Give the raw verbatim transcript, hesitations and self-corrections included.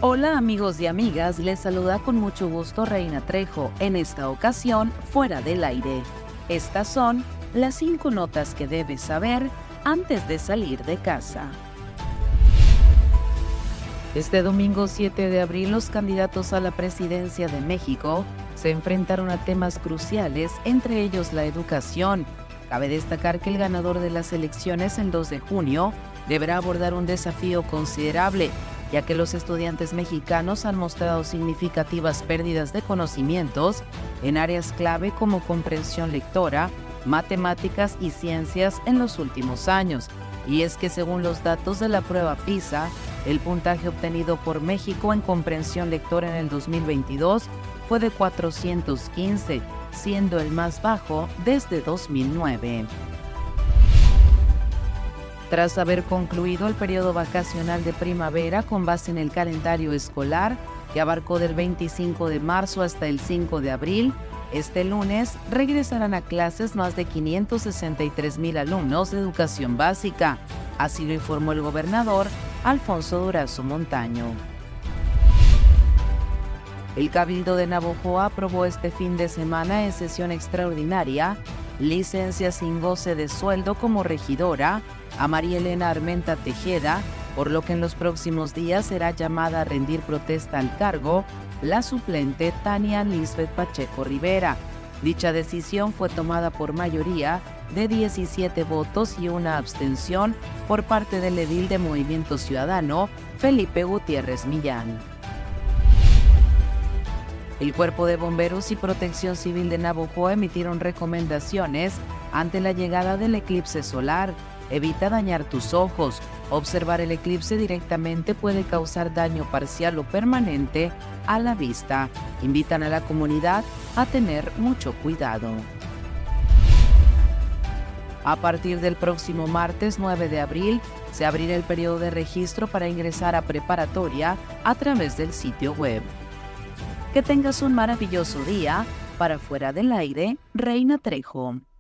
Hola amigos y amigas, les saluda con mucho gusto Reina Trejo, en esta ocasión fuera del aire. Estas son las cinco notas que debes saber antes de salir de casa. Este domingo siete de abril, los candidatos a la presidencia de México se enfrentaron a temas cruciales, entre ellos la educación. Cabe destacar que el ganador de las elecciones el dos de junio deberá abordar un desafío considerable, ya que los estudiantes mexicanos han mostrado significativas pérdidas de conocimientos en áreas clave como comprensión lectora, matemáticas y ciencias en los últimos años. Y es que según los datos de la prueba PISA, el puntaje obtenido por México en comprensión lectora en el dos mil veintidós fue de cuatrocientos quince, siendo el más bajo desde dos mil nueve. Tras haber concluido el periodo vacacional de primavera con base en el calendario escolar, que abarcó del veinticinco de marzo hasta el cinco de abril, este lunes regresarán a clases más de quinientos sesenta y tres mil alumnos de educación básica. Así lo informó el gobernador Alfonso Durazo Montaño. El Cabildo de Navojoa aprobó este fin de semana en sesión extraordinaria licencia sin goce de sueldo como regidora a María Elena Armenta Tejeda, por lo que en los próximos días será llamada a rendir protesta al cargo la suplente Tania Lisbeth Pacheco Rivera. Dicha decisión fue tomada por mayoría de diecisiete votos y una abstención por parte del edil de Movimiento Ciudadano, Felipe Gutiérrez Millán. El Cuerpo de Bomberos y Protección Civil de Navojoa emitieron recomendaciones ante la llegada del eclipse solar. Evita dañar tus ojos. Observar el eclipse directamente puede causar daño parcial o permanente a la vista. Invitan a la comunidad a tener mucho cuidado. A partir del próximo martes nueve de abril, se abrirá el periodo de registro para ingresar a preparatoria a través del sitio web. Que tengas un maravilloso día. Para Fuera del Aire, Reina Trejo.